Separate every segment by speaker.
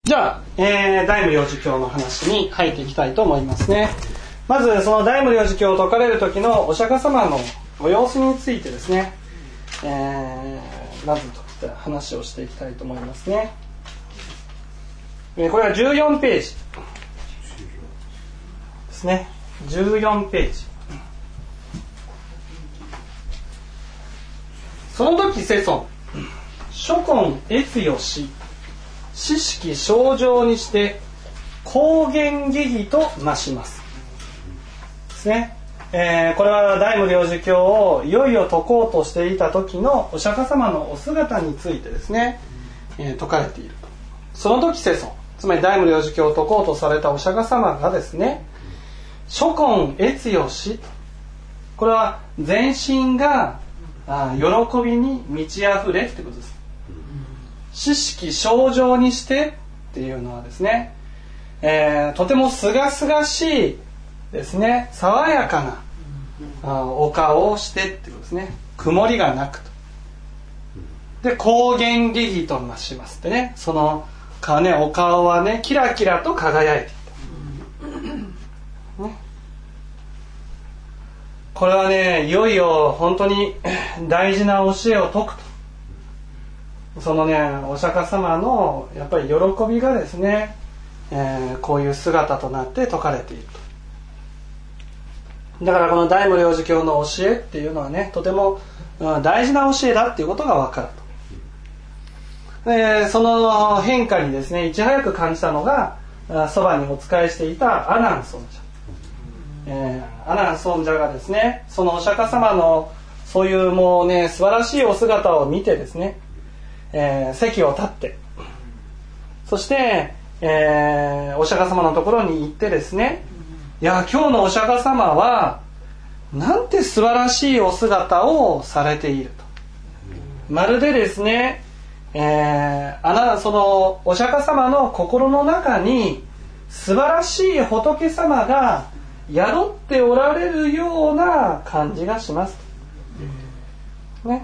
Speaker 1: じゃあ、大無量寿経の話に入っていきたいと思いますね。まずその大無量寿経を説かれる時のお釈迦様のご様子についてですね、まずとって話をしていきたいと思いますね。これは14ページですね。14ページ。その時世尊、諸根越よし、知識正常にして高原下義となしますですね。これは大無量寿経をいよいよ説こうとしていた時のお釈迦様のお姿についてですね、説かれている。その時世尊、つまり大無量寿経を説こうとされたお釈迦様がですね、諸根越よし、これは全身が喜びに満ち溢れってことです。知識正常にしてっていうのはですね、とてもすがすがしいですね、爽やかなお顔をしてってことですね。曇りがなくと。で、高原下義となしますってね、その顔ね、お顔はね、キラキラと輝いていた、ね、これはね、いよいよ本当に大事な教えを説くと。そのね、お釈迦様のやっぱり喜びがですね、こういう姿となって説かれていると。だからこの大無量寿経の教えっていうのはね、とても大事な教えだっていうことが分かると。その変化にですね、いち早く感じたのがそばにお仕えしていた阿難尊者。阿難尊者がですね、そのお釈迦様のそういうもうね、素晴らしいお姿を見てですね、席を立って、そして、お釈迦様のところに行ってですね、いや今日のお釈迦様はなんて素晴らしいお姿をされていると。まるでですね、そのお釈迦様の心の中に素晴らしい仏様が宿っておられるような感じがしますね。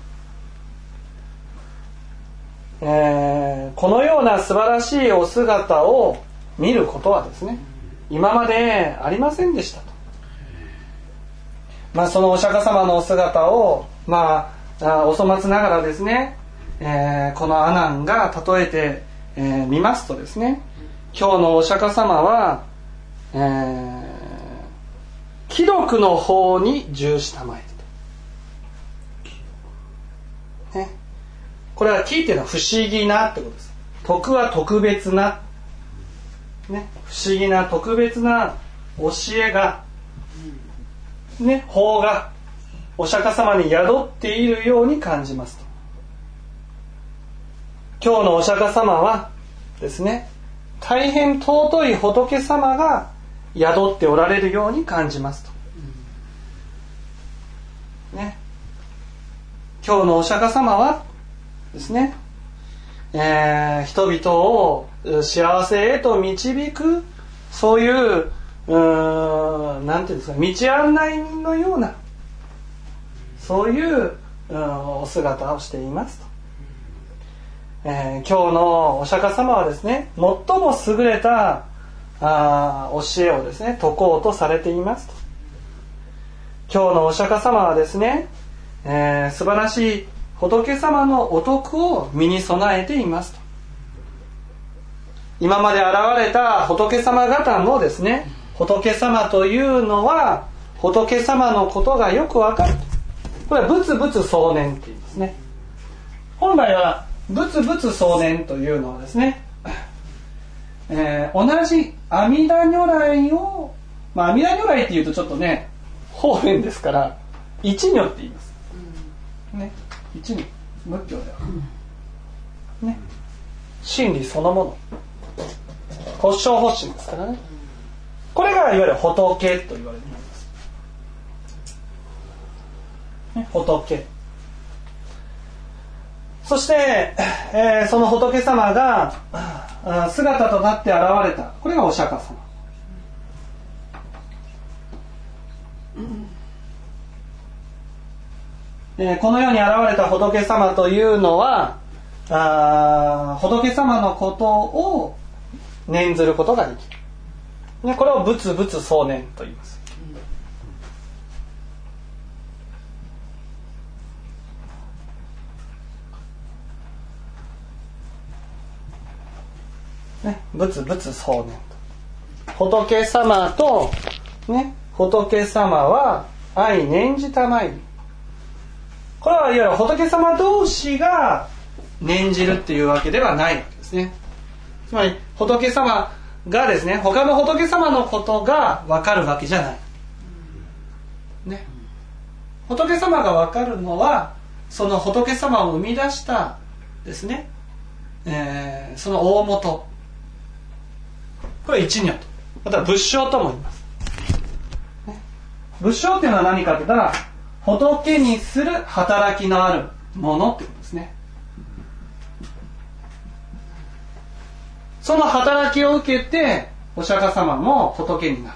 Speaker 1: このような素晴らしいお姿を見ることはですね、今までありませんでしたと。そのお釈迦様のお姿をお粗末ながらですね、この阿難が例えてみますとですね、今日のお釈迦様は、貴毒の方に重視たまえると、ね、これは貴っていうのは不思議なってことです。徳は特別な、ね、不思議な特別な教えが、ね、法がお釈迦様に宿っているように感じますと。今日のお釈迦様はですね、大変尊い仏様が宿っておられるように感じますと、ね、今日のお釈迦様はですね、人々を幸せへと導く、そういうなんていうんですか、道案内人のようなそういうお姿をしていますと。今日のお釈迦様はですね、最も優れた教えをですね説こうとされていますと。今日のお釈迦様はですね、素晴らしい仏様のお徳を身に備えていますと。今まで現れた仏様方もですね、仏様というのは仏様のことがよくわかると。これは仏仏相念って言いますね。本来は仏仏相念というのはですね、同じ阿弥陀如来を、阿弥陀如来っていうとちょっとね方便ですから一如って言います、ね、一如、仏教では、ね、真理そのもの、発祥発心ですからね。これがいわゆる仏と言われています、ね、仏。そして、その仏様が姿となって現れた、これがお釈迦様、この世に現れた仏様というのは仏様のことを念ずることができる、ね、これを仏仏相念と言います。ね、仏仏相念と、仏様と、ね、仏様は相念じたまいり、これはいわゆる仏様同士が念じるっていうわけではないわけですね。つまり仏様がですね、他の仏様のことが分かるわけじゃない、ね、仏様が分かるのはその仏様を生み出したですね、その大元、これは一如と、また仏性とも言います、ね、仏性っていうのは何かというと、仏にする働きのあるものってことですね。その働きを受けてお釈迦様も仏になった。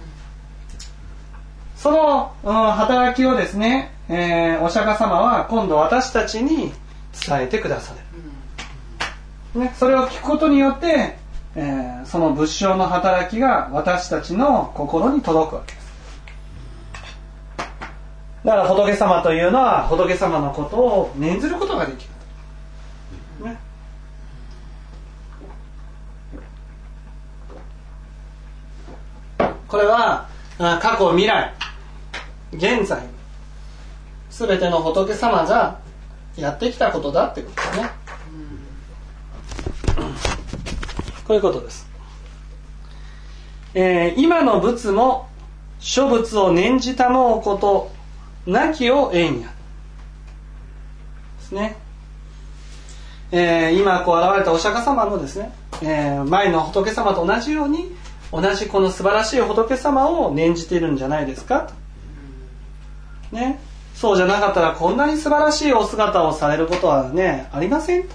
Speaker 1: その、働きをですね、お釈迦様は今度私たちに伝えてくださる、ね、それを聞くことによって、その仏性の働きが私たちの心に届くわけです。だから仏様というのは仏様のことを念ずることができる、ね、これは過去未来現在すべての仏様がやってきたことだってことですね。こういうことです。今の仏も諸仏を念じたもうことなきを縁やですね。今こう現れたお釈迦様のですね、前の仏様と同じように同じこの素晴らしい仏様を念じているんじゃないですかと、ね、そうじゃなかったらこんなに素晴らしいお姿をされることはねありませんと。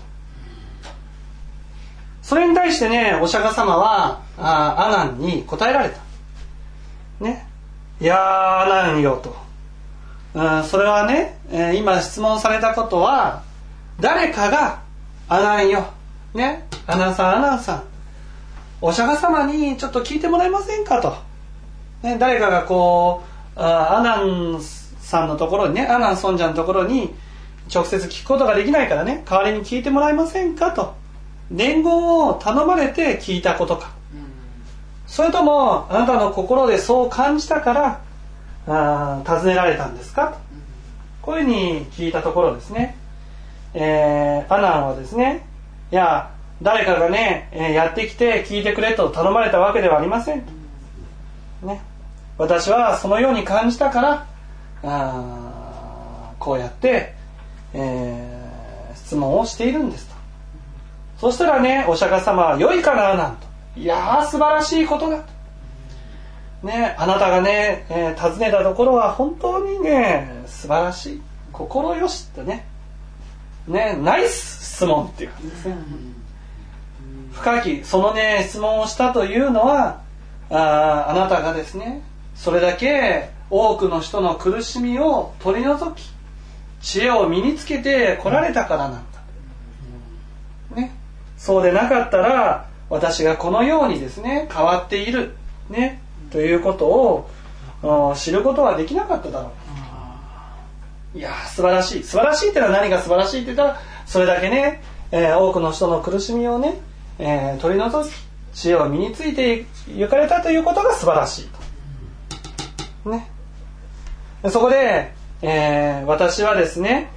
Speaker 1: それに対してね、お釈迦様は阿難に答えられた、ね、いや阿難よと、それはね、今質問されたことは誰かが阿難よ、ね、阿難さんお釈迦様にちょっと聞いてもらえませんかと、ね、誰かがこう阿難さんのところにね、阿難尊者のところに直接聞くことができないからね、代わりに聞いてもらえませんかと伝言を頼まれて聞いたことか、それともあなたの心でそう感じたから尋ねられたんですかと、こういうふうに聞いたところですね、阿難はですね、いや誰かがね、やってきて聞いてくれと頼まれたわけではありません、ね、私はそのように感じたからこうやって、質問をしているんですと。そしたらね、お釈迦様は良いかななんと、いや素晴らしいことだと、ね、あなたがね、尋ねたところは本当にね素晴らしい、心よしってね、ナイス質問っていう感じですね。深きそのね質問をしたというのはあなたがですねそれだけ多くの人の苦しみを取り除き知恵を身につけて来られたからなんだ、ね、そうでなかったら私がこのようにですね変わっている、ね、ということを知ることはできなかっただろう。いや素晴らしい、素晴らしいってのは何が素晴らしいって言ったら、それだけね、多くの人の苦しみをね、取り除き知恵を身について行かれたということが素晴らしいと、ね、そこで、私はですね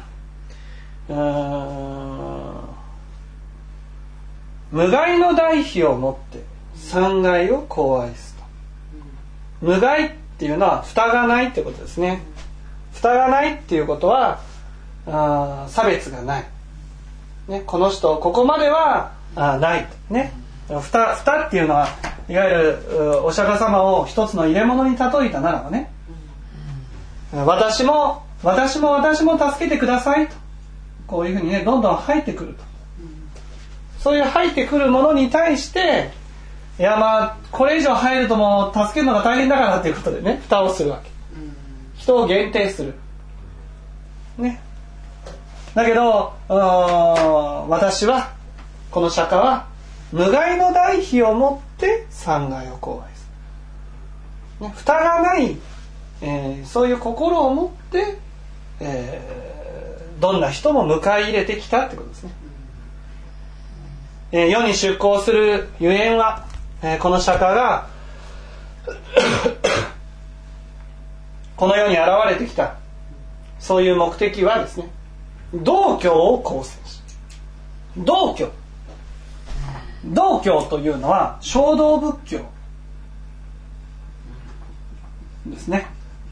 Speaker 1: 無害の代費をもって三害をこう愛すと。無害っていうのは蓋がないってことですね。蓋がないっていうことは差別がない、ね、この人ここまではないと、ね、蓋っていうのはいわゆるお釈迦様を一つの入れ物に例えたならばね、私も助けてくださいと、こういうふうにねどんどん入ってくると。そういう入ってくるものに対して、いやこれ以上入るともう助けるのが大変だからということでね蓋をするわけ。人を限定する、ね、 だけど私はこの釈迦は無害の大悲をもって三害を口外する、蓋がない、そういう心を持って、どんな人も迎え入れてきたってことですね。世に出航するゆえんは、この釈迦がこの世に現れてきたそういう目的はですね、道教を構成し、道教というのは衝動仏教ですね。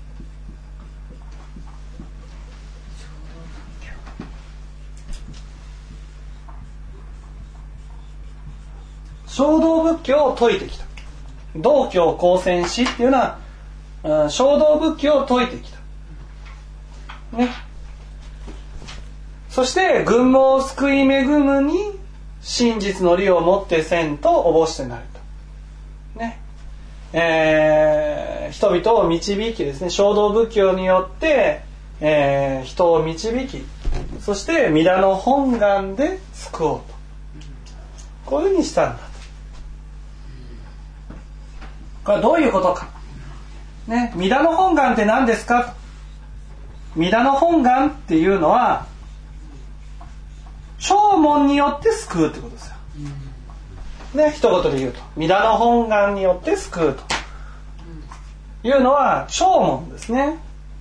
Speaker 1: 衝動仏教を説いてきた。道教高専師っていうのは、衝動仏教を説いてきた、ね、そして群盲を救い恵むに真実の理をもってせんとおぼしてなると、ね、人々を導きですね、衝動仏教によって、人を導き、そして弥陀の本願で救おうと、こういうふうにしたんだと。これはどういうことか、ね、弥陀の本願って何ですか。弥陀の本願っていうのは聴聞によって救うってことですよ、ね、一言で言うと弥陀の本願によって救うというのは聴聞ですね。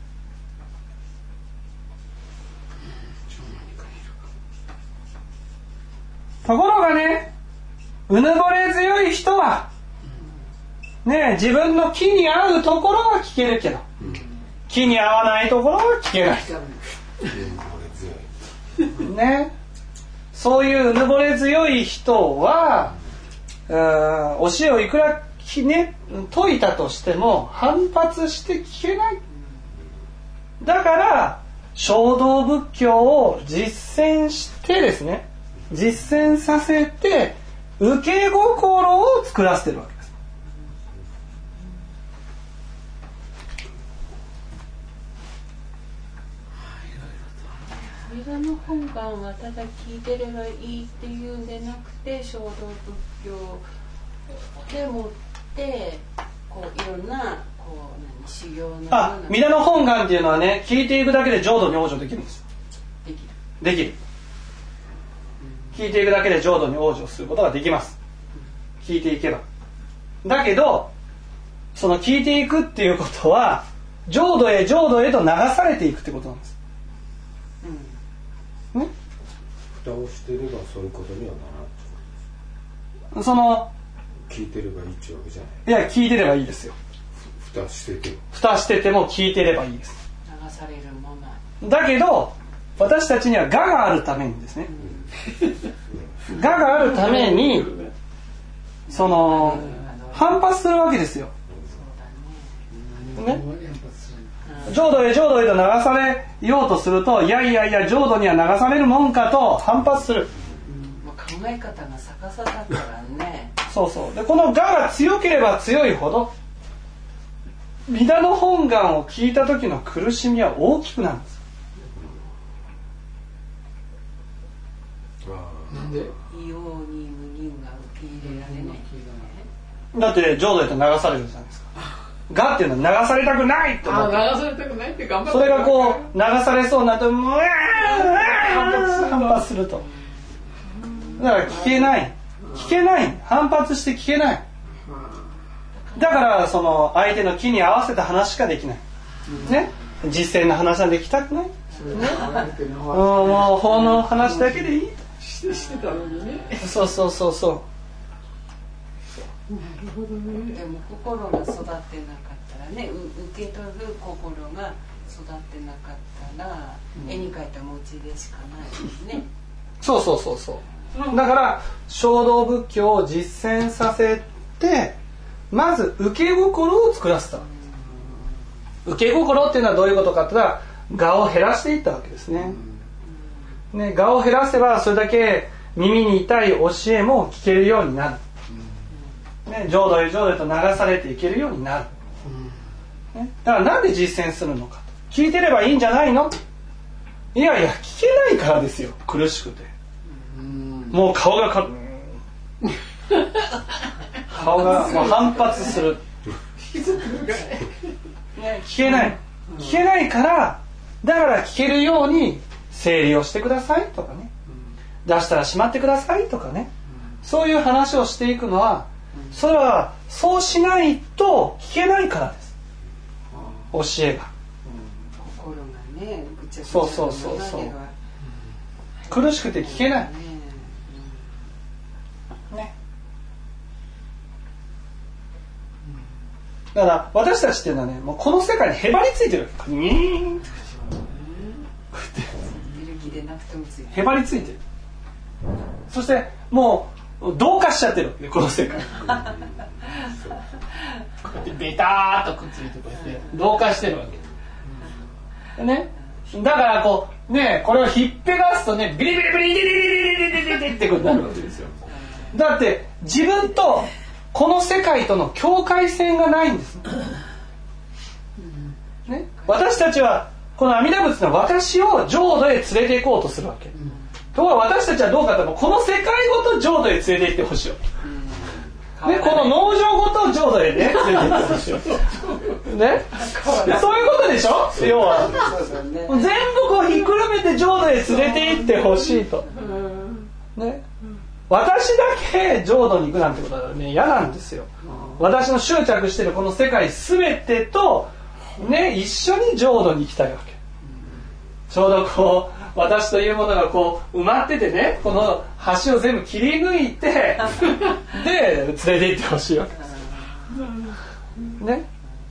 Speaker 1: ところがね、うぬぼれ強い人はね、自分の気に合うところは聞けるけど、気に合わないところは聞けないね、そういううぬぼれ強い人は教えをいくら、ね、説いたとしても反発して聞けない。だから衝動仏教を実践してですね、実践させて受け心を作らせてるわけです。
Speaker 2: 弥陀の本願はただ聞いてればいいっていうんでなくて、衝動仏教でもってこういろんなこう修行のような。
Speaker 1: 弥陀の本願っていうのはね、聞いていくだけで浄土に往生できるんです。できる。聞いていくだけで浄土に往生することができます。聞いていけば。だけどその聞いていくっていうことは浄土へ浄土へと流されていくってことなんです。
Speaker 3: 蓋をしていればそういうことにはならない。
Speaker 1: その
Speaker 3: 聞いてればいいってわけじゃない。
Speaker 1: いや、聞いてればいいですよ。
Speaker 3: 蓋して
Speaker 1: ても聞いてればいいです。
Speaker 2: 流されるもの
Speaker 1: だけど私たちには我があるためにですね、我があるためにその反発するわけですよ、ね、浄土へ浄土へと流されようとすると、いやいやいや浄土には流されるもんかと反発する、
Speaker 2: 考え方が逆さだからね。
Speaker 1: そうそう。でこの我が強ければ強いほど弥陀の本願を聞いた時の苦しみは大きくなるんです。
Speaker 4: なんで
Speaker 2: 異様に無人が受け入れられない。
Speaker 1: だって浄土へと流されるじゃないですか。我っていうのは流されたくないと思う。
Speaker 4: 流されたくないって頑張って
Speaker 1: それがこう流されそうになって反発すると。だから聞けない反発して聞けない。だからその相手の気に合わせた話しかできない、ね、実践の話はできたくない、ね、もう法の話だけでいい
Speaker 4: してたのにね。
Speaker 1: そうなる
Speaker 4: ほどね。
Speaker 2: でも心が育ってなかったらね、受け取る心が育ってなかったら、絵に描いた餅でしかないですね。
Speaker 1: そうだから衝動仏教を実践させて、まず受け心を作らせた。受け心っていうのはどういうことかって言ったら、我を減らしていったわけですね。我を減らせばそれだけ耳に痛い教えも聞けるようになる、浄土へ浄土へと流されていけるようになる、だからなんで実践するのかと。聞いてればいいんじゃないの、 いやいや聞けないからですよ。苦しくてもう顔が顔がもう反発するね、聞けないからだから聞けるように整理をしてくださいとかね、出したらしまってくださいとかね、そういう話をしていくのはそれはそうしないと聞けないからです。教えが
Speaker 2: 心がねぐちゃぐちゃ
Speaker 1: そう苦しくて聞けないね。だから私たちっていうのはね、もうこの世界にへばりついてるわけ。へばりついてる。そしてもう同化しちゃってるわけね、この世界。こうやってベターっとくっついてこうやって同化してるわけ。ね。だからこうね、これをひっぺがすとね、ビリビリビリビリビリビリビリってことになるわけですよ。だって自分とこの世界との境界線がないんです、ね、私たちはこの阿弥陀仏の私を浄土へ連れて行こうとするわけ、ところが私たちはどうかというとこの世界ごと浄土へ連れて行ってほしいわけ、ね、この農場ごと浄土へね連れて行ってほしいわけ、ね、そういうことでしょ。要は全部こうひっくるめて浄土へ連れて行ってほしいと、ね、私だけ浄土に行くなんてことはね嫌なんですよ。私の執着しているこの世界全てとね一緒に浄土に行きたいわけ。ちょうどこう私というものがこう埋まっててね、この橋を全部切り抜いてで連れて行ってほしいわけですね。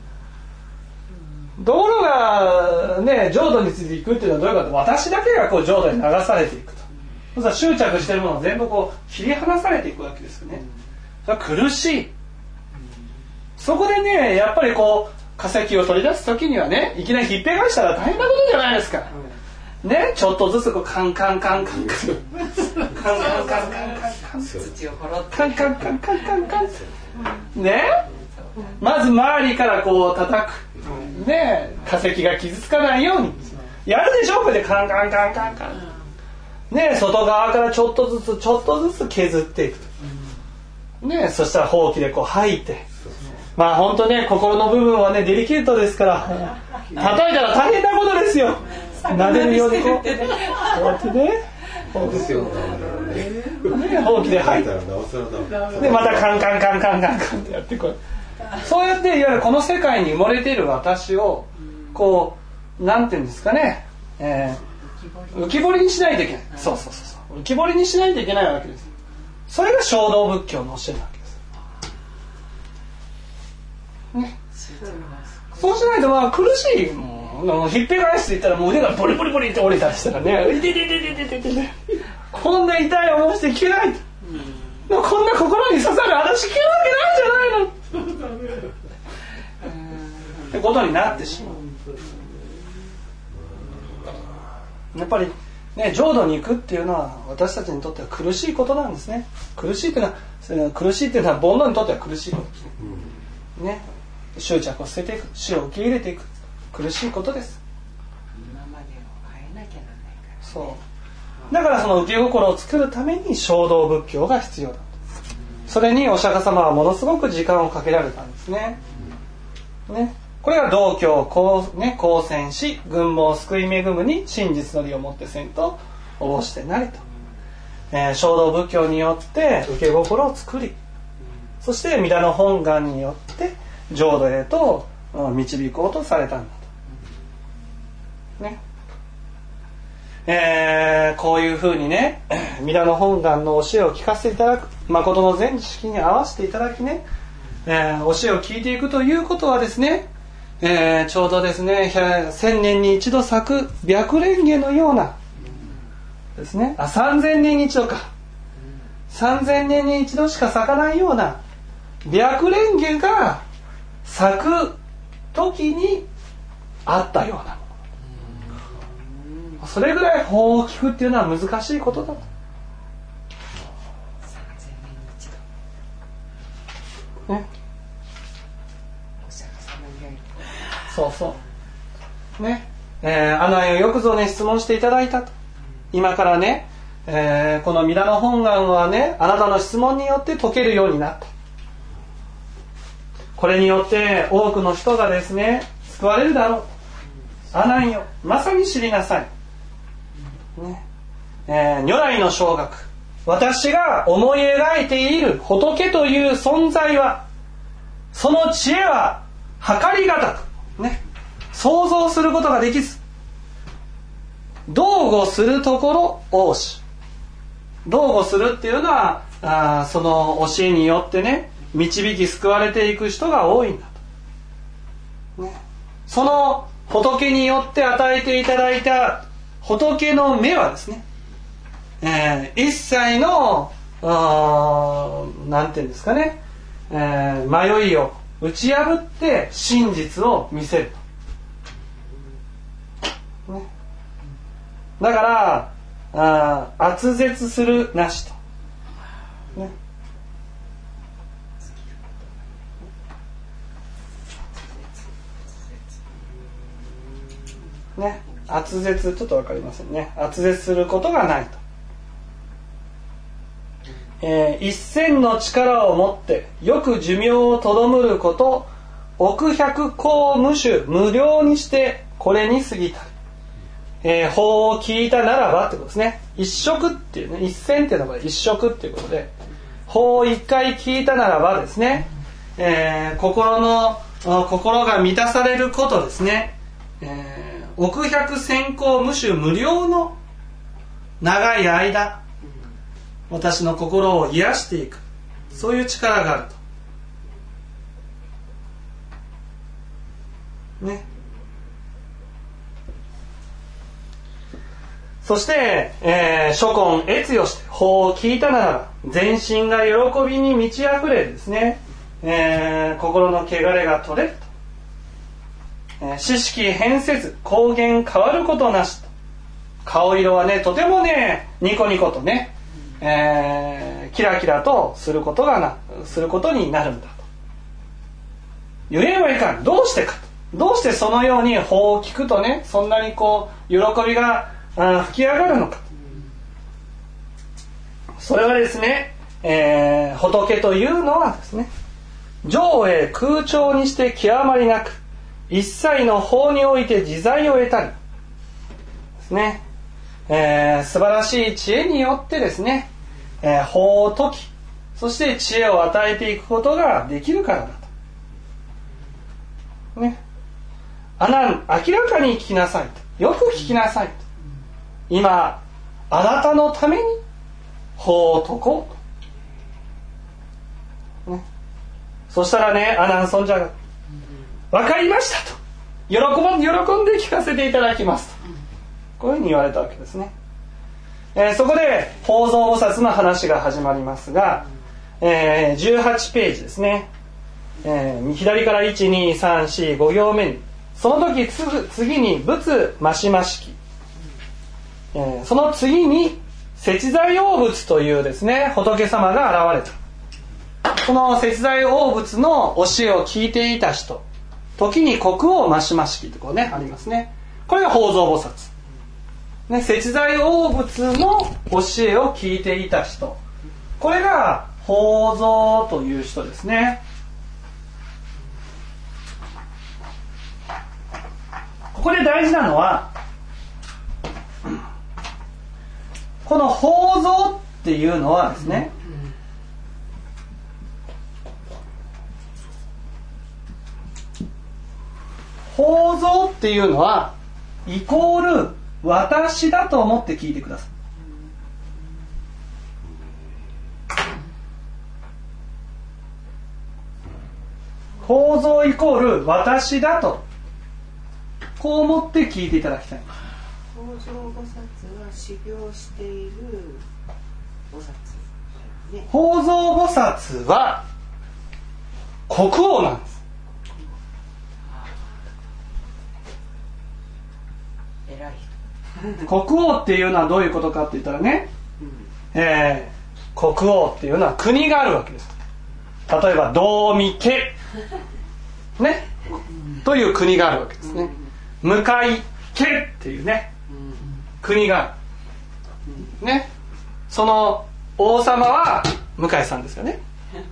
Speaker 1: 道路がね浄土についていくっていうのはどういうかと、私だけがこう浄土に流されていくと、執着しているものを全部こう切り離されていくわけですよね。それは苦しい。そこでねやっぱりこう化石を取り出す時にはね、いきなりひっぺがしたら大変なことじゃないですか、ね、ちょっとずつこうカンカンカンカンカンカンカンカンカンカン
Speaker 2: 土を掘ろう
Speaker 1: カンカンカンカンカンカンね、まず周りからこう叩く、ね、化石が傷つかないようにやるでしょ。これでカンカンカンカンカンね、外側からちょっとずつ削っていく、ね、そしたらほうきでこう吐いて、まあ本当ね心の部分はねデリケートですから叩いたら大変なことですよ。撫でるようにこうやってねほうきで吐いてでまたカンカンカンカンカンカンってやってこう、そうやっていわゆるこの世界に埋もれている私をこうなんていうんですかね、浮き彫りにしないといけない。そう浮き彫りにしないといけないわけです。それが衝動仏教の教えなわけです、ね、そうしないとまあ苦しい。もうひっぺ返すって言ったらもう腕がボリボリボリって折れたりしたらね、いてててててててこんな痛い思いして聞けないと、こんな心に刺さる話聞けるわけないんじゃないのってことになってしまう。やっぱりね、浄土に行くっていうのは私たちにとっては苦しいことなんですね。苦しいっていうのは煩悩にとっては苦しいことですね。執着を捨てていく、死を受け入れていく、苦しいことです。
Speaker 2: 今までを変えなきゃならないから、ね、
Speaker 1: そうだからその受け心を作るために衝動仏教が必要だ。それにお釈迦様はものすごく時間をかけられたんですね。これが道教公選し軍網救い恵むに真実の理をもってせんとおぼしてなりと、衝動仏教によって受け心を作り、そして弥陀の本願によって浄土へと導こうとされたんだと、ね、こういうふうにね弥陀の本願の教えを聞かせていただく、誠の全知識に合わせていただきね、教えを聞いていくということはですね、ちょうどですね1000年に一度咲く白蓮華のようなですね、3000年に一度か3000年に一度しか咲かないような白蓮華が咲く時にあったようなもの、それぐらい法を聞くっていうのは難しいことだと。ね、そうね、 阿南よよくぞね質問していただいたと。今からね、この弥陀の本願はね、あなたの質問によって解けるようになった。これによって多くの人がですね救われるだろう。阿南よ、まさに知りなさい、ね。如来の正覚、私が思い描いている仏という存在は、その知恵は計りがたく、ね、想像することができず、擁護するところ多し。擁護するっていうのはその教えによってね導き救われていく人が多いんだと、ね、その仏によって与えていただいた仏の目はですね、一切のなんていうんですかね、迷いを打ち破って真実を見せると、ね、だから圧絶するなしと、ね、ね、圧絶ちょっと分かりませんね。圧絶することがないと、一線の力を持ってよく寿命をとどむること億百光無種無量にしてこれに過ぎたり、法を聞いたならばってことですね。一色っていうね、一線っていうのが一色っていうことで、法を一回聞いたならばですね、心が満たされることですね、億百千光無種無量の長い間私の心を癒していく、そういう力があると、ね。そして、諸根越よして法を聞いたならば全身が喜びに満ち溢れですね、心の汚れが取れると、知識変せず光源変わることなしと、顔色はねとてもねニコニコとね、キラキラとすることになるんだと。ゆえはいかん。どうしてかと、どうしてそのように法を聞くとねそんなにこう喜びが吹き上がるのか。それはですね、仏というのはですね、上へ空調にして極まりなく一切の法において自在を得たりですね、素晴らしい知恵によってですね、法を解き、そして知恵を与えていくことができるからだと、ね、明らかに聞きなさいと、よく聞きなさいと、今あなたのために法を解こうと、ね、そしたらね阿南尊者が分かりましたと、喜んで聞かせていただきますと、こういうふうに言われたわけですね。そこで法蔵菩薩の話が始まりますが、18ページですね、左から1,2,3,4,5行目に、その時次に仏ましましき、その次に節財王仏というですね仏様が現れた。この節財王仏の教えを聞いていた人、時に国王ましましきとこうねありますね。これが法蔵菩薩、ね、節財王仏の教えを聞いていた人、これが法蔵という人ですね。ここで大事なのは、この法蔵っていうのはですね、法蔵っていうのはイコール私だと思って聞いてください。法蔵イコール私だとこう思って聞いていただきたい。
Speaker 2: 法蔵菩薩は修行している菩薩、ね、
Speaker 1: 法蔵菩薩は国王なんです。
Speaker 2: 偉い人。
Speaker 1: 国王っていうのはどういうことかって言ったらね、国王っていうのは国があるわけです。例えば道見家ねという国があるわけですね。向井けっていうね、国がね、その王様は向井さんですよね。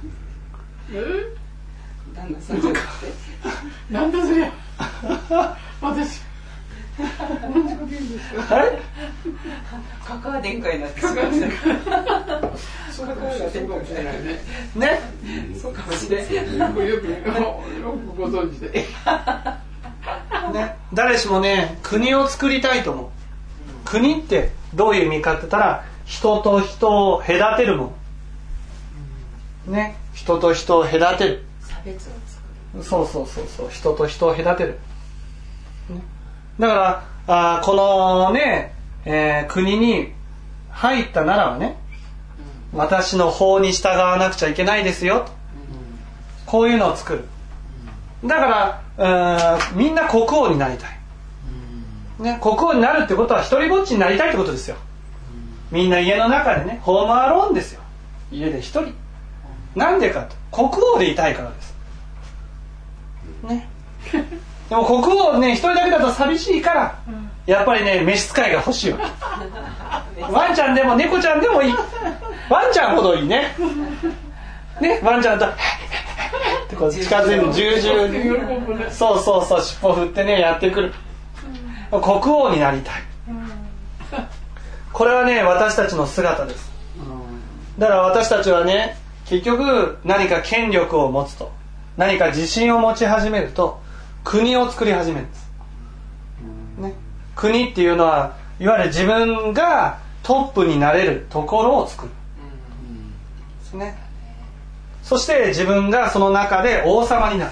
Speaker 2: 旦那さんじゃなくて
Speaker 4: なんだそりゃ私同じこと言うんですか。
Speaker 1: はい、
Speaker 2: カカア殿下になってしまった
Speaker 4: そうかもしれないね。
Speaker 1: ね、
Speaker 2: そうかもしれない
Speaker 4: よくご存知で。
Speaker 1: ね、誰しもね国を作りたいと思う。国ってどういう意味かって言ったら、人と人を隔てるもの、ね、人と人を隔てる、
Speaker 2: 差別を作る。
Speaker 1: そう人と人を隔てる、ね、だからこのね、国に入ったならばね、私の法に従わなくちゃいけないですよと、こういうのを作る。だからみんな国王になりたい、ね、国王になるってことは一人ぼっちになりたいってことですよ。みんな家の中でね、ホームアローンですよ。家で一人。なんでかと、国王でいたいからです、ね、でも国王ね一人だけだと寂しいから、やっぱりね召使いが欲しいわけ。ワンちゃんでも猫ちゃんでもいい。ワンちゃんほどいいね。ね、ワンちゃんとってこう近づいて重々にそう尻尾振ってねやってくる。国王になりたい。これはね私たちの姿です。だから私たちはね結局何か権力を持つと、何か自信を持ち始めると国を作り始めるんです、ね、国っていうのはいわゆる自分がトップになれるところを作るですね。そして自分がその中で王様になる、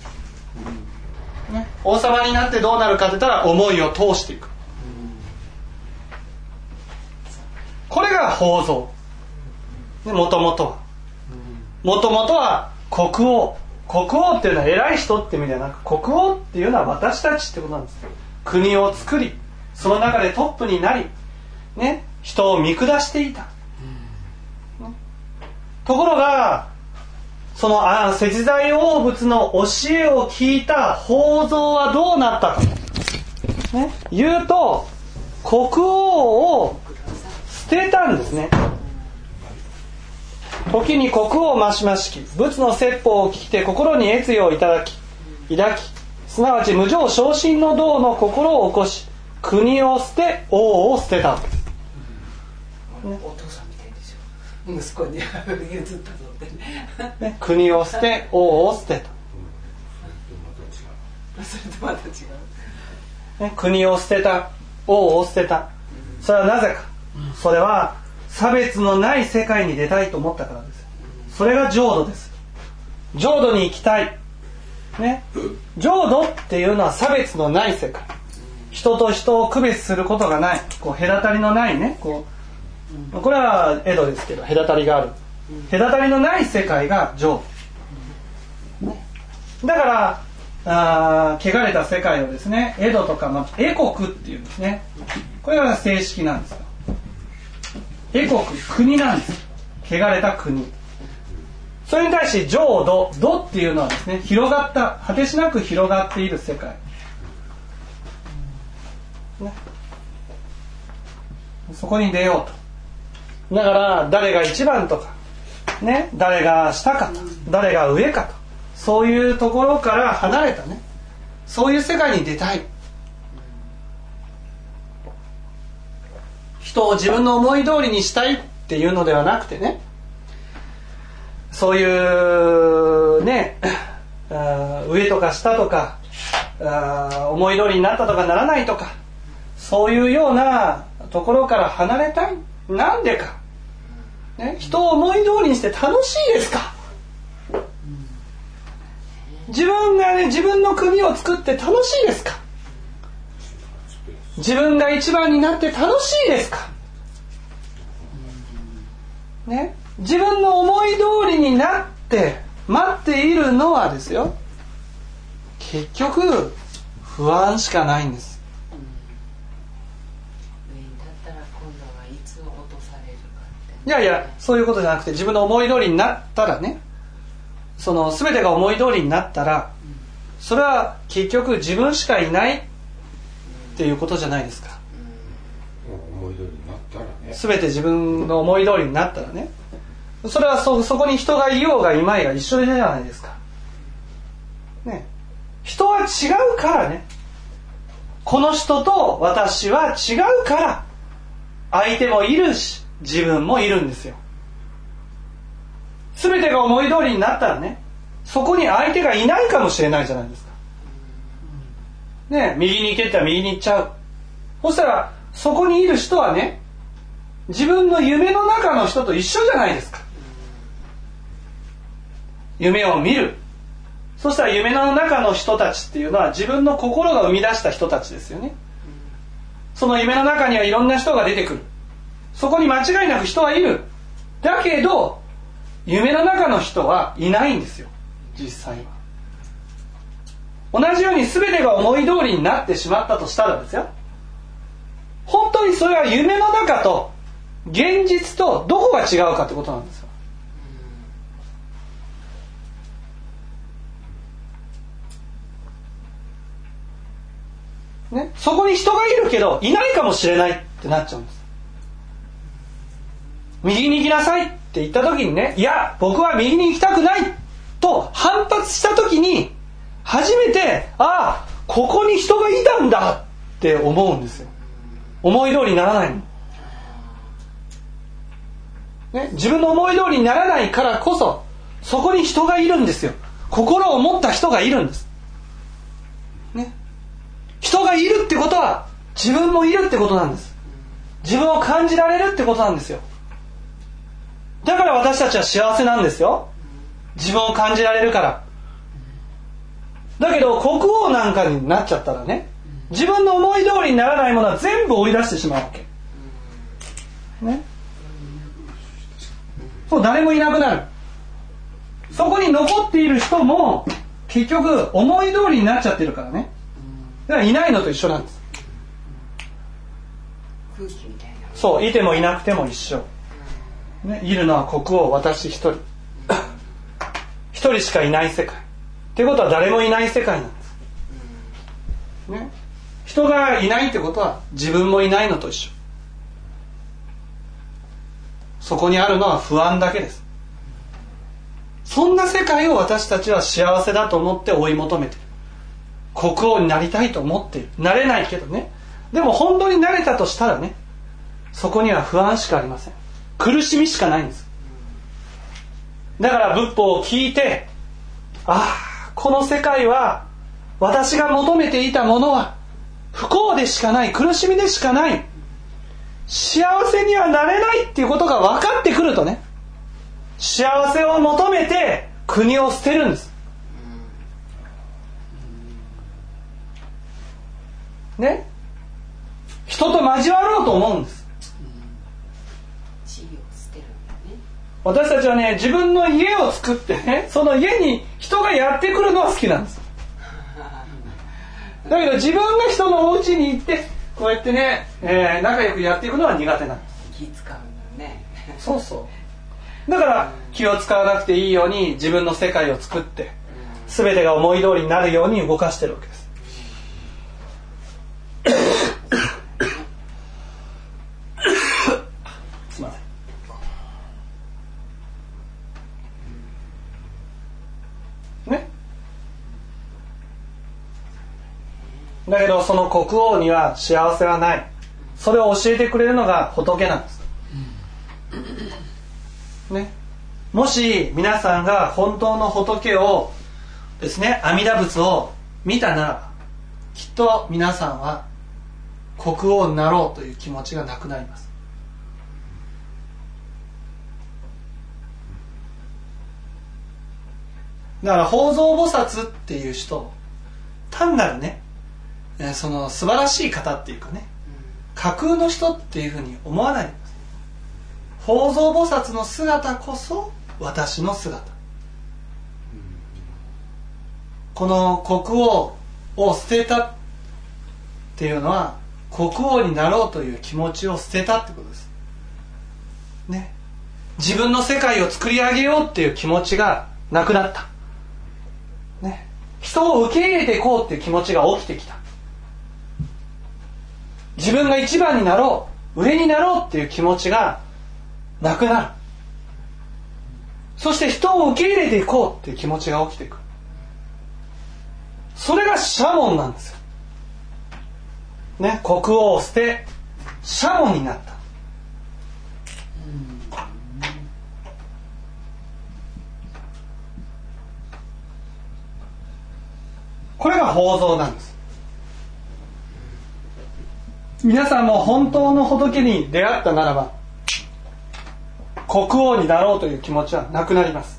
Speaker 1: ね、王様になってどうなるかって言ったら思いを通していく。これが法蔵。もともとは国王っていうのは偉い人って意味ではなく、国王っていうのは私たちってことなんです。国を作り、その中でトップになり、ね、人を見下していた、ね、ところがその石材王仏の教えを聞いた法蔵はどうなったか、ね、言うと国王を捨てたんですね。時に国王ましましき仏の説法を聞きて心に悦意を抱き、すなわち無常昇進の道の心を起こし、国を捨て王を捨てたわけです、ね、
Speaker 2: お父さんみたいでしょ、息子に譲ったぞって
Speaker 1: ね、国を捨て王を捨てた。
Speaker 2: それとまた違う、
Speaker 1: ね、国を捨てた、王を捨てた。それはなぜか、それは差別のない世界に出たいと思ったからです。それが浄土です。浄土に行きたい、ね、浄土っていうのは差別のない世界、人と人を区別することがない、こう隔たりのないね、これは江戸ですけど隔たりがある、隔たりのない世界が浄土、ね、だから汚れた世界をですね、江戸とか、英国っていうんですね。これが正式なんですよ。英国、国なんです。汚れた国。それに対し浄土、土っていうのはですね、広がった、果てしなく広がっている世界、ね、そこに出ようと。だから誰が一番とか、ね、誰が下かと、誰が上かと、そういうところから離れたね、そういう世界に出たい。人を自分の思い通りにしたいっていうのではなくてね、そういうね、上とか下とか、思い通りになったとかならないとか、そういうようなところから離れたい。なんでか、ね、人を思い通りにして楽しいですか。自分がね、自分の国を作って楽しいですか。自分が一番になって楽しいですか、ね、自分の思い通りになって待っているのはですよ、結局不安しかないんです。
Speaker 2: 上に立ったら今度はいつ落とされるかって。
Speaker 1: いやいや、そういうことじゃなくて、自分の思い通りになったらね、その全てが思い通りになったら、それは結局自分しかいないっっていうことじゃないですか。
Speaker 3: 思い通りになったらね。
Speaker 1: 全て自分の思い通りになったらね、それはそこに人がいようがいまいが一緒じゃないですか。ね、人は違うからね。この人と私は違うから相手もいるし自分もいるんですよ。全てが思い通りになったらね、そこに相手がいないかもしれないじゃないですか。ね、右に行けって言ったら右に行っちゃう。そしたらそこにいる人はね、自分の夢の中の人と一緒じゃないですか。夢を見る。そしたら夢の中の人たちっていうのは自分の心が生み出した人たちですよね。その夢の中にはいろんな人が出てくる。そこに間違いなく人はいる。だけど夢の中の人はいないんですよ、実際は。同じように全てが思い通りになってしまったとしたらですよ、本当にそれは夢の中と現実とどこが違うかってことなんですよ。ね、そこに人がいるけどいないかもしれないってなっちゃうんです。右に行きなさいって言った時にね、いや僕は右に行きたくないと反発した時に初めて、ああここに人がいたんだって思うんですよ。思い通りにならないの、ね、自分の思い通りにならないからこそそこに人がいるんですよ。心を持った人がいるんです、ね、人がいるってことは自分もいるってことなんです。自分を感じられるってことなんですよ。だから私たちは幸せなんですよ。自分を感じられるから。だけど国王なんかになっちゃったらね、自分の思い通りにならないものは全部追い出してしまうわけ、ね、そう誰もいなくなる。そこに残っている人も結局思い通りになっちゃってるからね。だからいないのと一緒なんです。
Speaker 2: 空気みたいな。
Speaker 1: そう、いてもいなくても一緒、ね、いるのは国王私一人一人しかいない世界っていうことは誰もいない世界なんです、ね、人がいないってことは自分もいないのと一緒。そこにあるのは不安だけです。そんな世界を私たちは幸せだと思って追い求めている。国王になりたいと思っている。なれないけどね。でも本当になれたとしたらね、そこには不安しかありません。苦しみしかないんです。だから仏法を聞いて、ああこの世界は私が求めていたものは不幸でしかない、苦しみでしかない、幸せにはなれないっていうことが分かってくるとね、幸せを求めて国を捨てるんです、ね、人と交わろうと思うんです。
Speaker 2: 地位を捨てるんだね。
Speaker 1: 私たちはね、自分の家を作ってね、その家に人がやってくるのは好きなんです。だけど自分が人のお家に行ってこうやってね、仲良くやっていくのは苦手なんです。
Speaker 2: 気使うんだね。
Speaker 1: そうそう。だから気を使わなくていいように自分の世界を作って全てが思い通りになるように動かしてるわけです。すいません。ね。だけどその国王には幸せはない。それを教えてくれるのが仏なんです。ね。もし皆さんが本当の仏をですね、阿弥陀仏を見たならば、きっと皆さんは国王になろうという気持ちがなくなります。だから法蔵菩薩っていう人、単なるね、その素晴らしい方っていうかね、架空の人っていうふうに思わないでください。法蔵菩薩の姿こそ私の姿。この国王を捨てたっていうのは国王になろうという気持ちを捨てたってことです、ね、自分の世界を作り上げようっていう気持ちがなくなった、ね、人を受け入れていこうっていう気持ちが起きてきた。 自分が一番になろう、上になろうっていう気持ちがなくなる。そして人を受け入れていこうっていう気持ちが起きていく。それがシャモンなんですよ。ね、国王を捨てシャモンになった。これが法蔵なんです。皆さんも本当の仏に出会ったならば、国王になろうという気持ちはなくなります。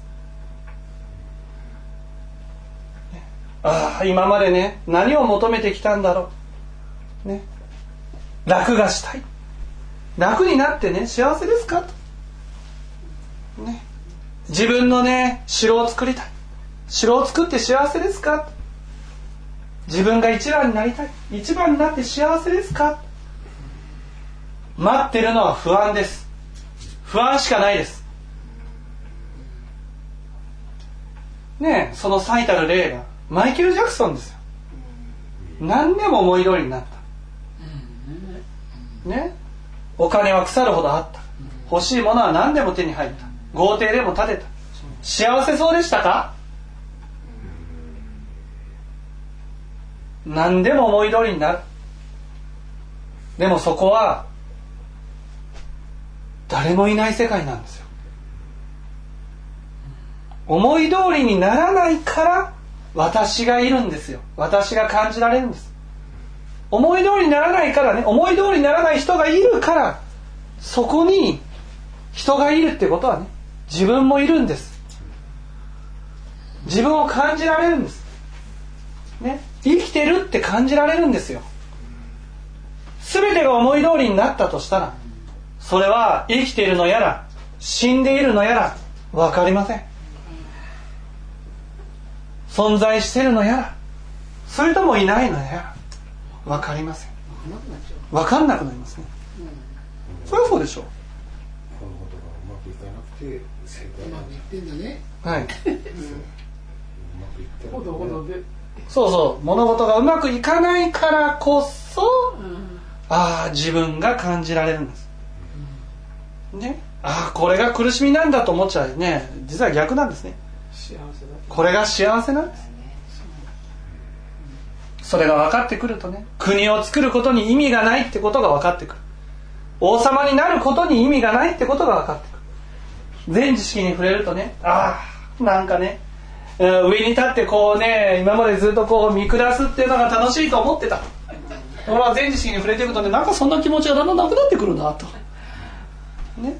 Speaker 1: ああ、今までね、何を求めてきたんだろう、ね、楽がしたい、楽になってね幸せですかと、ね、自分のね城を作りたい、城を作って幸せですか、自分が一番になりたい、一番になって幸せですか。待ってるのは不安です。不安しかないです。ねえ、その最たる例がマイケル・ジャクソンですよ。何でも思い通りになった。ね、お金は腐るほどあった。欲しいものは何でも手に入った。豪邸でも建てた。幸せそうでしたか？何でも思い通りになる。でもそこは誰もいない世界なんですよ。思い通りにならないから私がいるんですよ。私が感じられるんです。思い通りにならないからね、思い通りにならない人がいるから、そこに人がいるってことはね、自分もいるんです。自分を感じられるんです、ね、生きてるって感じられるんですよ。全てが思い通りになったとしたら、それは生きているのやら死んでいるのやら分かりません。存在しているのやらそれともいないのやら分かりません。分かんなくなりますね。それはそうでしょう。
Speaker 3: このことがうまくいかなくて正解なんだ。
Speaker 4: 言ってんだね。
Speaker 1: はい。
Speaker 3: うまくいって
Speaker 4: ほどほどで。
Speaker 1: そうそう、物事がうまくいかないからこそ、ああ自分が感じられるんです。ね、ああこれが苦しみなんだと思っちゃうね、実は逆なんですね。
Speaker 4: 幸せだ。
Speaker 1: これが幸せなんです。それが分かってくるとね、国を作ることに意味がないってことが分かってくる。王様になることに意味がないってことが分かってくる。全知識に触れるとね、ああなんかね、上に立ってこうね、今までずっとこう見下すっていうのが楽しいと思ってた。俺は全知識に触れていくとね、なんかそんな気持ちがだんだんなくなってくるなと。ね、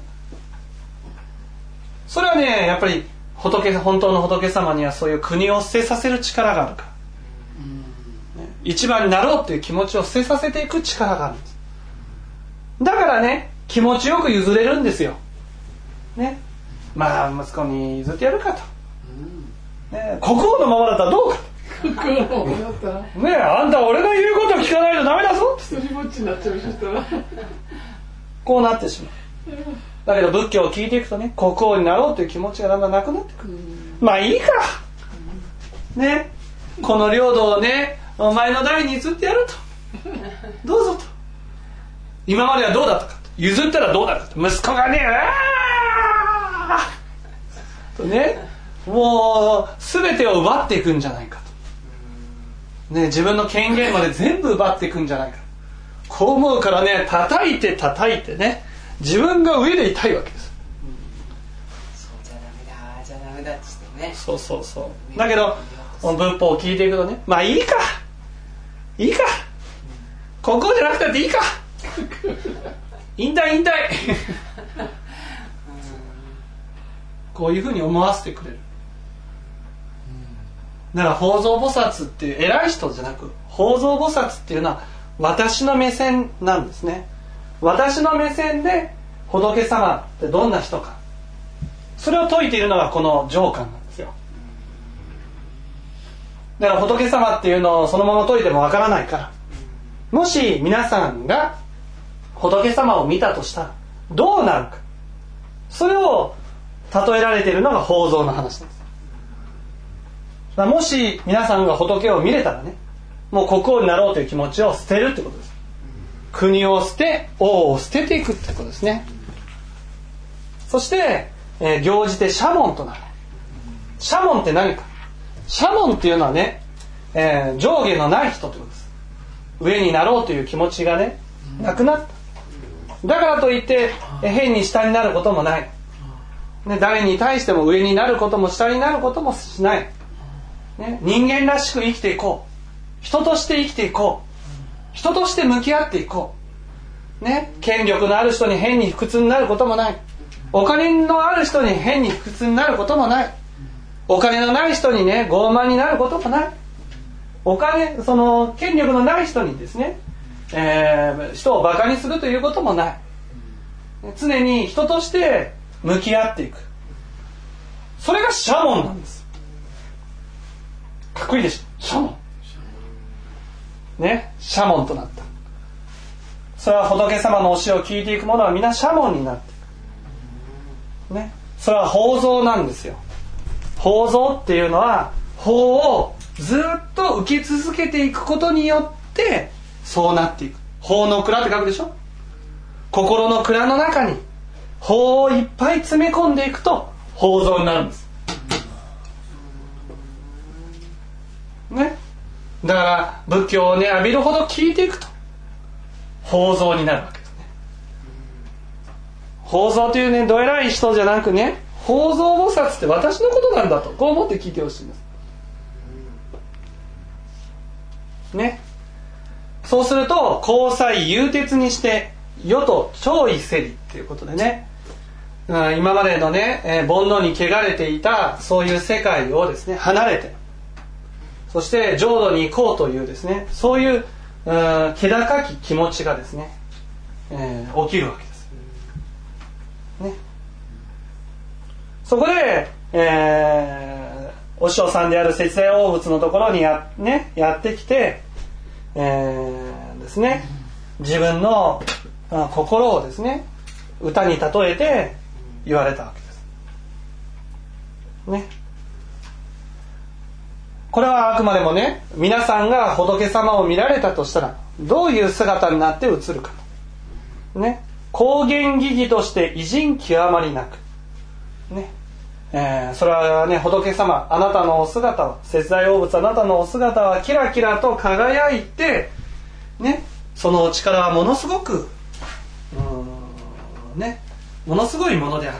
Speaker 1: それはねやっぱり本当の仏様にはそういう国を捨てさせる力があるから、ね、一番になろうっていう気持ちを捨てさせていく力があるんです。だからね気持ちよく譲れるんですよ、ね、まあ息子に譲ってやるかと、ね、国王のままだったらどうか
Speaker 4: 国王のままだったら
Speaker 1: ねえ、あんた俺の言うことを聞かないとダメだぞ
Speaker 4: 一人ぼっちになっちゃう。そしたら
Speaker 1: こうなってしまう。だけど仏教を聞いていくとね、国王になろうという気持ちがだんだんなくなってくる。まあいいか、ね、この領土をねお前の代に譲ってやるとどうぞと。今まではどうだったかと、譲ったらどうなるかと、息子がねとね、もう全てを奪っていくんじゃないかと、ね、自分の権限まで全部奪っていくんじゃないか、こう思うからね、叩いてね、自分が上でいたいわけです。
Speaker 2: そうじゃダメだ、ああじゃダメだってしてね。
Speaker 1: そうそうそう。だけど文法を聞いていくとね、まあいいか国王じゃなくたっていいか引退こういうふうに思わせてくれる。だから法蔵菩薩っていう偉い人じゃなく、法蔵菩薩っていうのは私の目線なんですね。私の目線で仏様ってどんな人か、それを説いているのがこの上巻なんですよ。だから仏様っていうのをそのまま説いてもわからないから、もし皆さんが仏様を見たとしたらどうなるか、それを例えられているのが法蔵の話なんです。だからもし皆さんが仏を見れたらね、もう国王になろうという気持ちを捨てるってことです。 国を捨て王を捨てていくってことですね。そして、行じてシャモンとなる。シャモンって何か。シャモンっていうのはね、上下のない人ということです。上になろうという気持ちがねなくなった。だからといって変に下になることもない、ね、誰に対しても上になることも下になることもしない、ね、人間らしく生きていこう。人として生きていこう。人として向き合っていこう、ね、権力のある人に変に不屈になることもない。お金のある人に変に不屈になることもない。お金のない人にね傲慢になることもない。その権力のない人にですね、人をバカにするということもない。常に人として向き合っていく。それがシャモンなんです。かっこいいでしょ、シャモンね、シャモンとなった。それは仏様の教えを聞いていく者は皆シャモンになっていく、ね、それは法蔵なんですよ。法蔵っていうのは法をずっと受け続けていくことによってそうなっていく。法の蔵って書くでしょ。心の蔵の中に法をいっぱい詰め込んでいくと法蔵になるんです、ね、だから仏教をね浴びるほど聞いていくと法蔵になるわけですね。法蔵というねどえらい人じゃなくね、法蔵菩薩って私のことなんだとこう思って聞いてほしいんですね。そうすると交際有鉄にして世と調意せりっていうことでね、今までのね煩悩に汚れていたそういう世界をですね離れて、そして浄土に行こうというですねそういう気高き気持ちがですね、起きるわけです、ね、そこで、お師匠さんである節大大仏のところにやってきて、ですね、自分の心をですね歌に例えて言われたわけです、ね、これはあくまでもね皆さんが仏様を見られたとしたらどういう姿になって映るかと、ね、高原疑義として偉人極まりなく、ね、それはね仏様あなたのお姿は節大大仏あなたのお姿はキラキラと輝いて、ね、そのお力はものすごくね、ものすごいものである。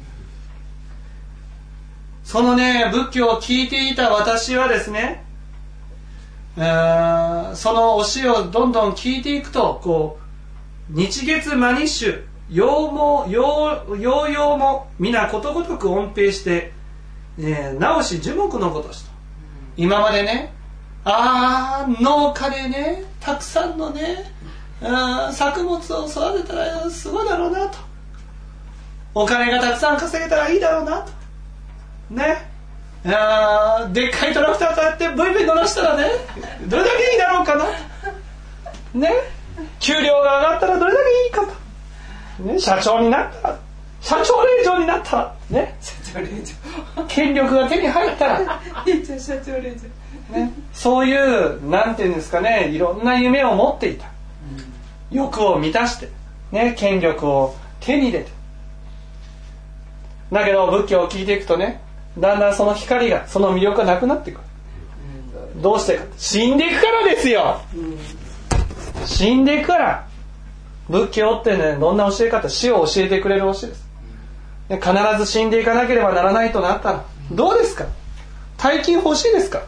Speaker 1: そのね仏教を聞いていた私はですね、その教えをどんどん聞いていくとこう日月マニッシュ陽陽も皆ことごとく恩平して、直し樹木のごとしと、今までね農家でねたくさんのね作物を育てたらすごいだろうなと、お金がたくさん稼げたらいいだろうなとね、でっかいトラクターとやってブイブイ乗らしたらねどれだけいいだろうかなとね、給料が上がったらどれだけいいかと、ね、社長になったら社長令嬢になったらね、社長令嬢権力が手に入ったら社長令嬢、ね、そういうなんていうんですかねいろんな夢を持っていた、欲を満たして、ね、権力を手に入れて、だけど仏教を聞いていくとねだんだんその光がその魅力がなくなっていく、どうしてか死んでいくからですよ、死んでいくから。仏教ってねどんな教え方、死を教えてくれる教えです、ね、必ず死んでいかなければならないとなったらどうですか、大金欲しいですか。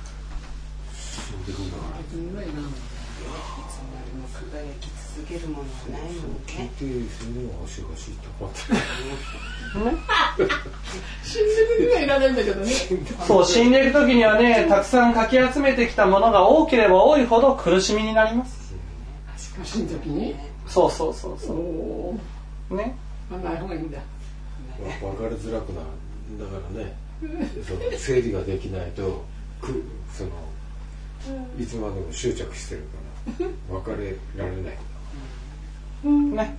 Speaker 3: 聞いて死ぬのが欲しいと思って
Speaker 4: 死んでる時はいらないんだけどね。
Speaker 1: そう死んでいる時にはねたくさんかき集めてきたものが多ければ多いほど苦しみになります。
Speaker 4: 死ぬ時に
Speaker 1: そうね、
Speaker 4: ない方がいいんだ。
Speaker 3: 分かりづらくなるだからねその整理ができないといつまでも執着してるから分かれられない
Speaker 1: ね、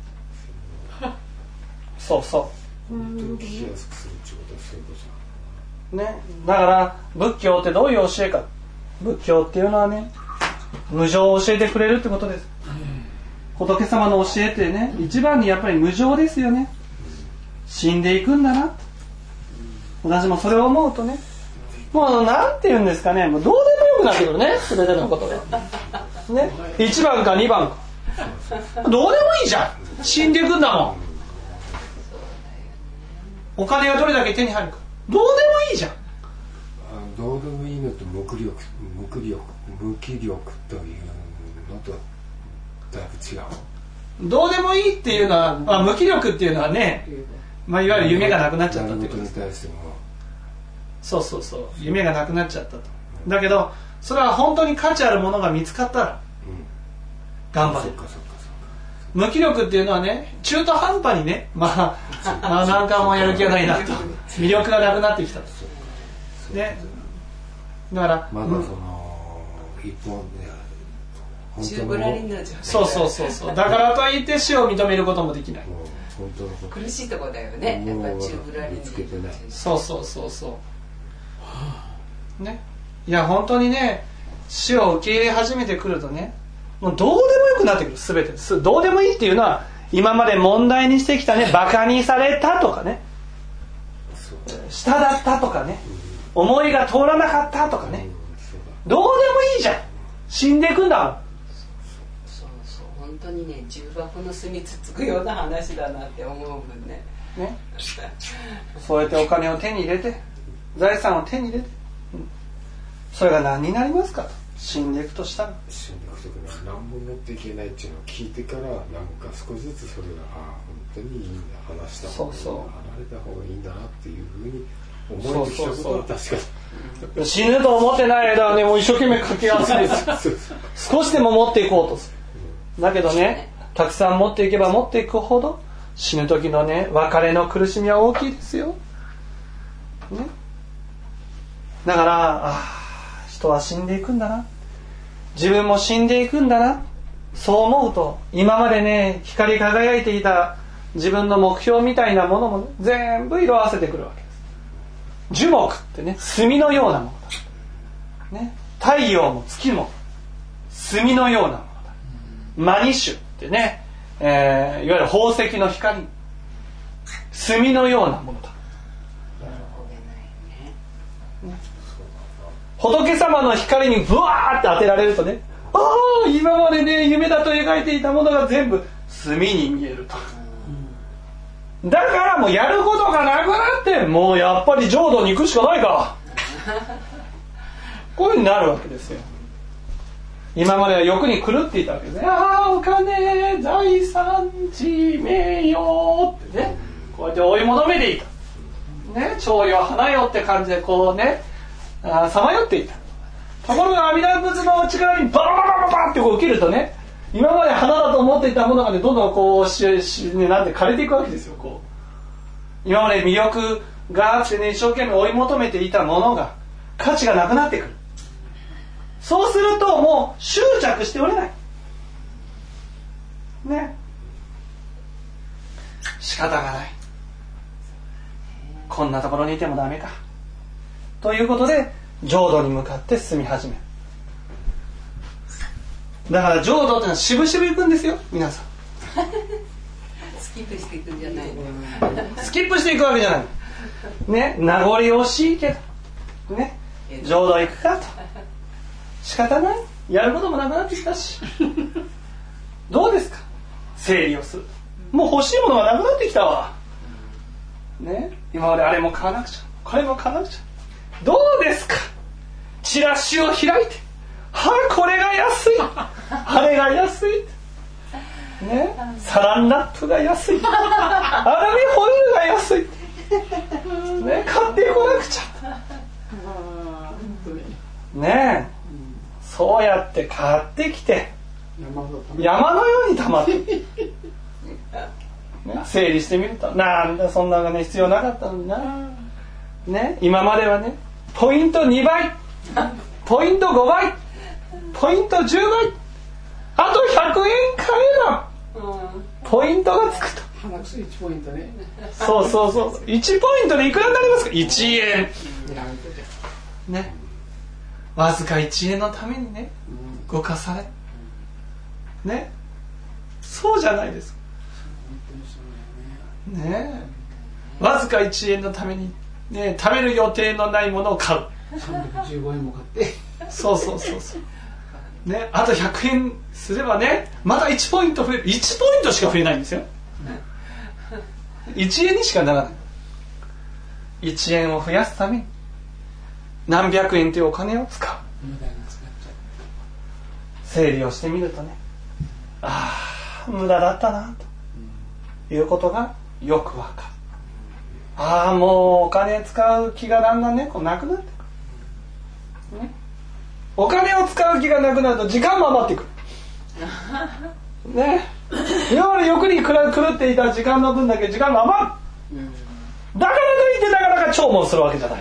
Speaker 1: そう
Speaker 3: 本当に聞きやすくするっていうことはそういうこと
Speaker 1: ね、だから仏教ってどういう教えか、仏教っていうのはね無常を教えてくれるってことです。 仏様の教えってね、一番にやっぱり無常ですよね。死んでいくんだな。私もそれを思うとね、もうなんて言うんですかね、もうどうでもよくなってくるね、全てのことが。ね、1番か2番か。どうでもいいじゃん。死んでいくんだもん。お金がどれだけ手に入るか。どうでもいいじゃん。
Speaker 3: どうでもいいのと無気力というのとだいぶ違う。
Speaker 1: どうでもいいっていうのは、無気力っていうのはね、いわゆる夢がなくなっちゃったってことです。そうそうそう、夢がなくなっちゃったと。だけどそれは本当に価値あるものが見つかったら頑張る。無気力っていうのはね、中途半端にね、なんかもうやる気がないなと、魅力がなくなってきたと。ね、だから
Speaker 3: まだその一本で
Speaker 2: 宙ぶらりんなんじゃない。
Speaker 1: そうだからといって死を認めることもできない。
Speaker 3: 本当のこと
Speaker 2: 苦しいとこだよね、やっぱり宙ぶらりん
Speaker 3: 見つけてない。
Speaker 1: そうね、いや本当にね、死を受け入れ始めてくるとね、もうどうでもよくなってくる。全てどうでもいいっていうのは、今まで問題にしてきたね、バカにされたとかね、下だったとかね、思いが通らなかったとかね、どうでもいいじゃん。死んでいくんだもん。
Speaker 2: そう本当にね、重箱の隅つつくような話だなって思うもんね。
Speaker 1: そうやってお金を手に入れて、財産を手に入れて、それが何になりますかと。死んでいくとしたら、
Speaker 3: 死んでいくときに何も持っていけないっていうのを聞いてから、なんか少しずつそれが本当にいいんだ、話した方がいいんだ、離れた方がいいんだなっていうふうに思えてきたことは確かに。
Speaker 1: 死ぬと思ってない間はね、もう一生懸命掛け合わせですよ。少しでも持っていこうとする。だけどね、たくさん持っていけば持っていくほど、死ぬ時のね、別れの苦しみは大きいですよ。ね、だから人は死んでいくんだな、自分も死んでいくんだな、そう思うと、今までね、光り輝いていた自分の目標みたいなものも、ね、全部色あせてくるわけです。樹木ってね、炭のようなものだ、ね、太陽も月も炭のようなものだ。マニシュってね、いわゆる宝石の光、炭のようなものだ。仏様の光にブワーって当てられるとね、今までね、夢だと描いていたものが全部炭に見えると。だからもうやることがなくなって、もうやっぱり浄土に行くしかないか、こういう風になるわけですよ。今までは欲に狂っていたわけですね。お金、財産、地、名誉ってね、こうやって追い求めていた、ね、徴用花よって感じでこうね、さまよっていた。ところが阿弥陀仏の力にババババババってこう受けるとね、今まで花だと思っていたものがね、どんどんこうなんて枯れていくわけですよ。こう今まで魅力があってね、一生懸命追い求めていたものが価値がなくなってくる。そうするともう執着しておれないね、仕方がない、こんなところにいてもダメかということで、浄土に向かって進み始める。だから浄土ってのはしぶしぶ行くんですよ、皆さん。
Speaker 2: スキップしていくんじゃないの。
Speaker 1: スキップしていくわけじゃないね、名残惜しいけどね、浄土行くかと、仕方ない、やることもなくなってきたしどうですか、整理をする、もう欲しいものがなくなってきたわね、今まであれも買わなくちゃ、これも買わなくちゃ、どうですか、チラシを開いて、これが安い、あれが安いね、サランラップが安い、アルミホイルが安いね、買ってこなくちゃねえ、そうやって買ってきて山のように溜まってね、整理してみると、なんだそんなのがね、必要なかったのにな、ね、今まではね、ポイント2倍、ポイント5倍、ポイント10倍、あと100円買えばポイントがつくと。
Speaker 4: 1ポイントね。
Speaker 1: そう1ポイントでいくらになりますか、1円ね、わずか1円のためにね、動かされね、 そうじゃないですねえ。わずか1円のために、ね、食べる予定のないものを買う。
Speaker 4: 315円も買って
Speaker 1: そうね、あと100円すればね、また1ポイント増える。1ポイントしか増えないんですよ。1円にしかならない。1円を増やすために何百円というお金を使う。整理をしてみるとね、ああ無駄だったなということがよくわかる。ああもうお金使う気がだんだんねこうなくなってくる、ね、お金を使う気がなくなると時間も余ってくるね、今まで欲に狂っていた時間の分だけ時間が余る、だからといってなかなか聴聞するわけじゃない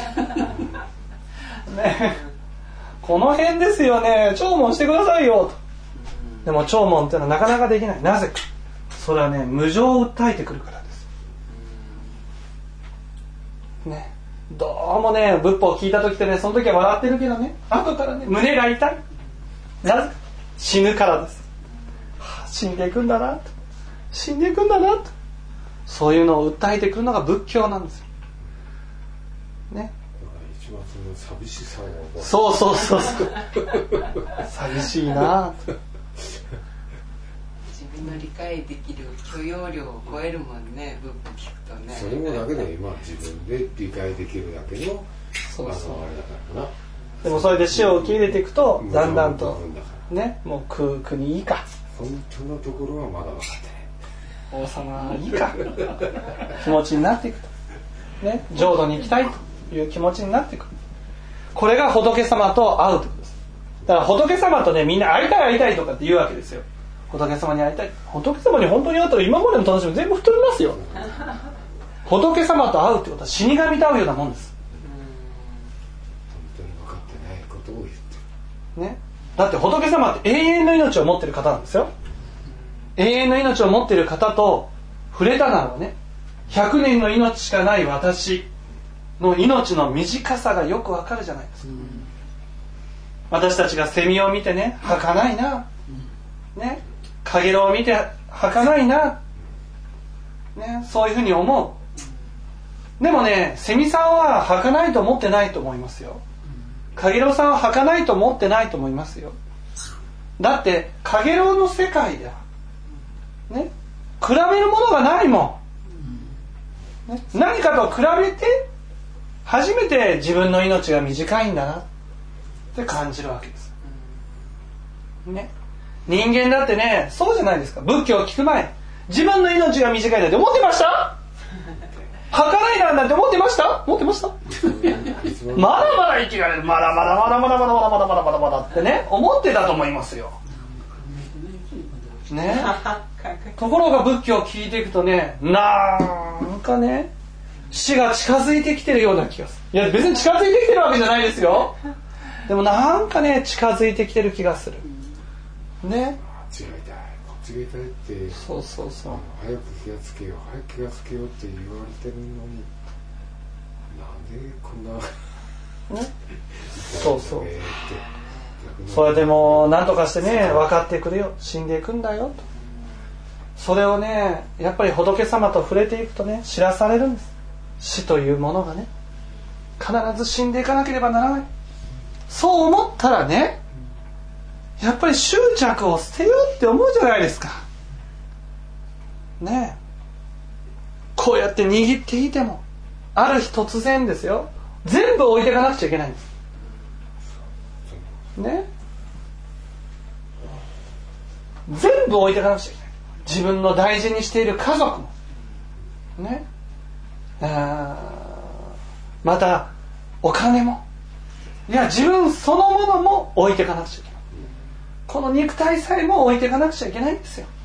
Speaker 1: ね、この辺ですよね、聴聞してくださいよと。でも聴聞ってのはなかなかできない。なぜか、それはね無常を訴えてくるからですね。どうもね仏法を聞いた時ってね、その時は笑ってるけどね、後からね胸が痛い。なぜか、死ぬからです、死んでいくんだなと、死んでいくんだなと、そういうのを訴えてくるのが仏教なんですよね。
Speaker 3: 一番その寂しさを
Speaker 1: そう寂しいなと。
Speaker 2: 自分の理解できる許容量を超えるもんね、仏法聞くとね。
Speaker 3: それもだけで今自分で理解できるだけの
Speaker 1: そう
Speaker 3: あれだからな。
Speaker 1: でもそれで死を受け入れていくとだんだんとね、もう国いいか、
Speaker 3: 本当のところはまだ分かってない。
Speaker 1: 王様いいか気持ちになっていくとね、浄土に行きたいという気持ちになっていく。これが仏様と会うということです。だから仏様とねみんな会いたいとかって言うわけですよ。仏様に会いたい、仏様に本当に会ったら今までの楽しみ全部吹っ飛びますよ仏様と会うってことは死神と会うようなもんです。
Speaker 3: 本当に分かってないことを言ってる
Speaker 1: ね、だって仏様って永遠の命を持ってる方なんですよ。永遠の命を持っている方と触れたならね、100年の命しかない私の命の短さがよくわかるじゃないですか。私たちがセミを見てね、儚いな、ね、カゲロウを見て儚いな、ね、そういうふうに思う。でもね、セミさんは儚いと思ってないと思いますよ。カゲロウさんは儚いと思ってないと思いますよ。だってカゲロウの世界ではね、比べるものがないもん、ね、何かと比べて初めて自分の命が短いんだなって感じるわけです、ね、人間だってねそうじゃないですか。仏教を聞く前、自分の命が短いなんて思ってました？儚いなんて思ってました？思ってました？まだまだ生きられる、まだってね思ってたと思いますよね。ところが仏教を聞いていくとね、なんかね死が近づいてきてるような気がする。いや別に近づいてきてるわけじゃないですよ。でもなんかね近づいてきてる気がするね。
Speaker 3: 間違いたいって
Speaker 1: そう
Speaker 3: 早く気がつけよう早く気がつけようって言われてるのに、なんでこんな
Speaker 1: ねそうそれでも何とかしてね分かってくれよ、死んでいくんだよと。それをねやっぱり仏様と触れていくとね知らされるんです。死というものがね必ず死んでいかなければならない。そう思ったらねやっぱり執着を捨てようって思うじゃないですかね。こうやって握っていてもある日突然ですよ、全部置いていかなくちゃいけないんですね。全部置いていかなくちゃいけない。自分の大事にしている家族もね、またお金も、いや自分そのものも置いていかなくちゃいけない。この肉体さえも置いていかなくちゃいけないんですよ。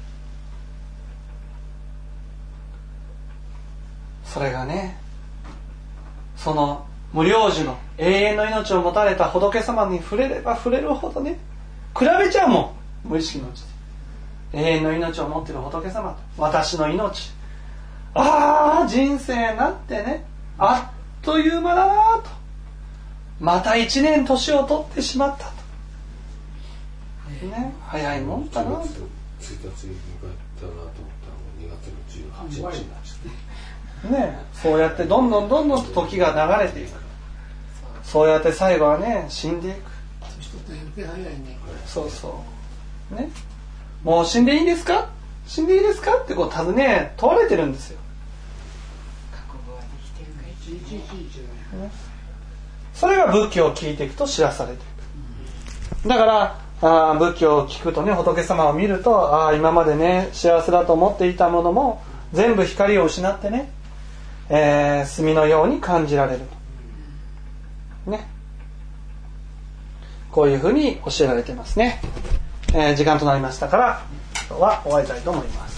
Speaker 1: それがね、その無量寿の永遠の命を持たれた仏様に触れれば触れるほどね比べちゃうもん。無意識のうちで永遠の命を持っている仏様と私の命、人生なんてねあっという間だなと、また一年年を取ってしまったとね、早いもんだなと。
Speaker 3: 1日迎えたなと思ったら2月の18日になっちゃって
Speaker 1: ね、そうやってどんどんと時が流れていく。そうやって最後はね、死んでいく。
Speaker 4: 年取ったら余計早いね。
Speaker 1: そうそうね、もう死んでいいんですか、死んでいいですかってこう問われてるんですよ。
Speaker 2: 覚悟はできてるかい。
Speaker 1: ね、それが仏教を聞いていくと知らされていく。だから仏教を聞くとね、仏様を見ると、今までね幸せだと思っていたものも全部光を失ってね、炭のように感じられるね、こういうふうに教えられてますね。時間となりましたから今日は終わりたいと思います。